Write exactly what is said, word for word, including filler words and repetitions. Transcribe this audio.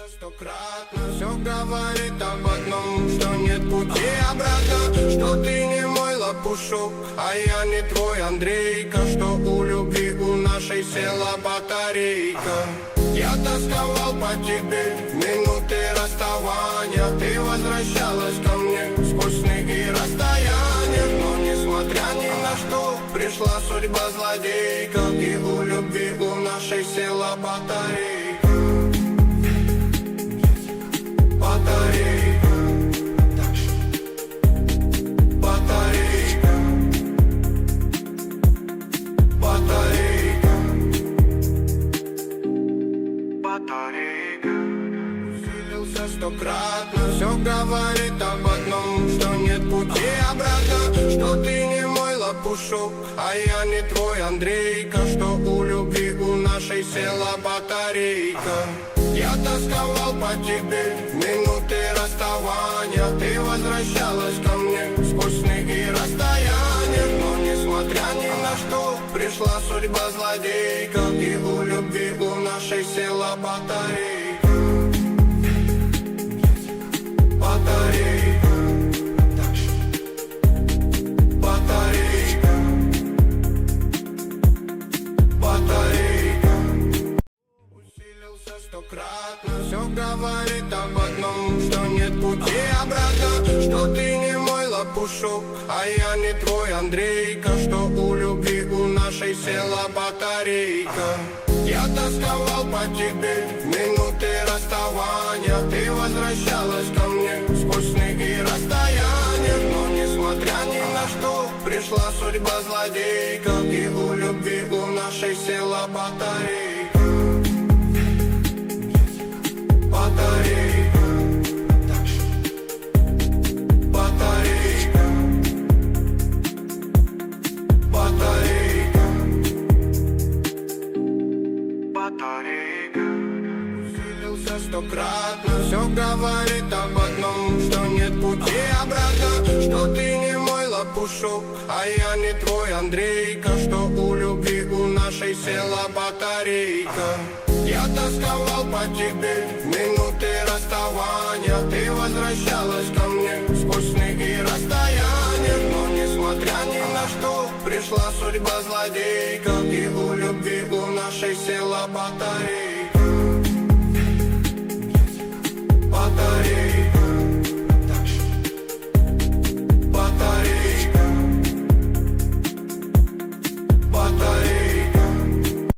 Усилился стократно, все говорит об одном, что нет пути обратно, что ты не мой лопушок, а я не твой Андрейка, что у любви у нашей села батарейка. Я тосковал по тебе в минуты расставания, ты возвращалась ко мне сквозь снег и расстояния, но несмотря ни на что пришла судьба злодейка, и у любви у нашей села батарейка. Батарейка, батарейка, батарейка, батарейка. Усилился стократно, все говорит об одном, что нет пути обратно, что ты не мой лопушок, а я не твой Андрейка, что у любви у нашей села батарейка. Я тосковал по тебе в минуты расставания, ты возвращалась ко мне сквозь снег и расстояния, но несмотря ни на что пришла судьба злодейка, и у любви у нашей села батарейка. Батарейка, батарейка, батарейка. Усилился стократно, все говорит об одном, что нет пути обратно, что ты не мой лопушок, а я не твой Андрейка, что у любви у нашей села батарейка. Я тосковал по тебе в минуты расставания, ты возвращалась ко мне сквозь снег и расстояния, но несмотря ни на что пришла судьба злодейка, и у любви у нашей села батарейка. Батарейка, батарейка, батарейка, батарейка. Усилился стократно, все говорит об одном, что нет пути обратно, что ты не мой лопушок, а я не твой Андрейка, что у любви у нашей села батарейка. Я тосковал по тебе в минуты расставания, ты возвращалась ко мне сквозь снег и расстояния, но несмотря ни на что пришла судьба злодейка, и у любви у нашей села батарейка.